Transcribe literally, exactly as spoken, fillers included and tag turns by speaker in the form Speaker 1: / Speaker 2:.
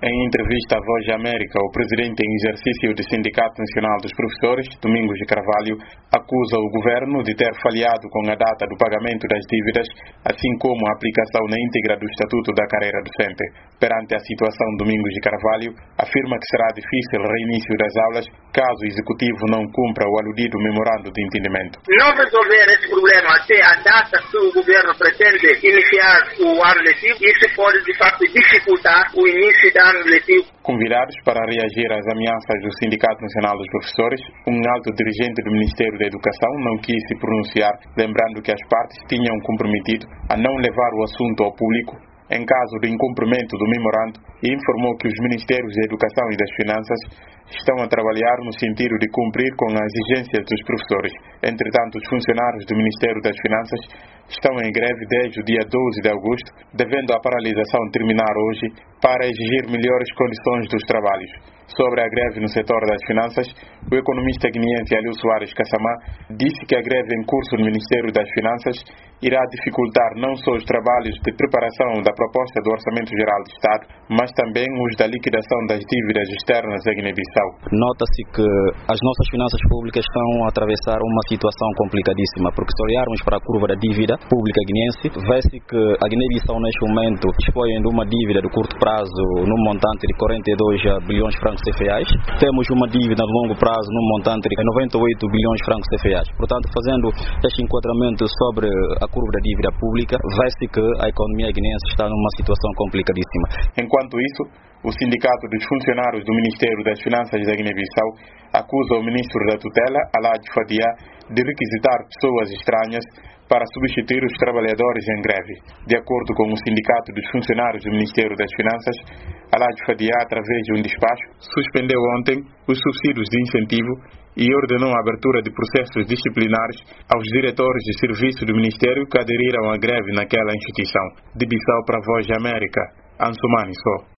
Speaker 1: Em entrevista à Voz de América, o presidente em exercício do Sindicato Nacional dos Professores, Domingos de Carvalho, acusa o governo de ter falhado com a data do pagamento das dívidas, assim como a aplicação na íntegra do Estatuto da Carreira Docente. Perante a situação, Domingos de Carvalho afirma que será difícil o reinício das aulas caso o Executivo não cumpra o aludido memorando de entendimento.
Speaker 2: Não resolver esse problema até a data que o governo pretende iniciar o ano letivo, isso pode de facto dificultar o início da ano letivo.
Speaker 1: Convidados para reagir às ameaças do Sindicato Nacional dos Professores, um alto dirigente do Ministério da Educação não quis se pronunciar, lembrando que as partes tinham comprometido a não levar o assunto ao público em caso de incumprimento do memorando, e informou que os Ministérios da Educação e das Finanças estão a trabalhar no sentido de cumprir com as exigências dos professores. Entretanto, os funcionários do Ministério das Finanças estão em greve desde o dia doze de agosto, devendo a paralisação terminar hoje para exigir melhores condições dos trabalhos. Sobre a greve no setor das finanças, o economista guineense Aliu Soares Kassamá disse que a greve em curso no Ministério das Finanças irá dificultar não só os trabalhos de preparação da proposta do Orçamento Geral do Estado, mas também os da liquidação das dívidas externas da Guiné-Bissau.
Speaker 3: Nota-se que as nossas finanças públicas estão a atravessar uma situação complicadíssima, porque se olharmos para a curva da dívida pública guineense, vê-se que a Guiné-Bissau neste momento dispõe de uma dívida de curto prazo num montante de quarenta e dois bilhões de francos C F As. Temos uma dívida de longo prazo num montante de noventa e oito bilhões de francos C F As. Portanto, fazendo este enquadramento sobre a curva da dívida pública, vê-se que a economia guineense está numa situação complicadíssima.
Speaker 1: Enquanto isso, o Sindicato dos Funcionários do Ministério das Finanças da Guiné-Bissau acusa o ministro da tutela, Alhaji Fadia, de requisitar pessoas estranhas para substituir os trabalhadores em greve. De acordo com o Sindicato dos Funcionários do Ministério das Finanças, Alhaji Fadia, através de um despacho, suspendeu ontem os subsídios de incentivo e ordenou a abertura de processos disciplinares aos diretores de serviço do Ministério que aderiram à greve naquela instituição. De Bissau para a Voz de América, Ansumani Só.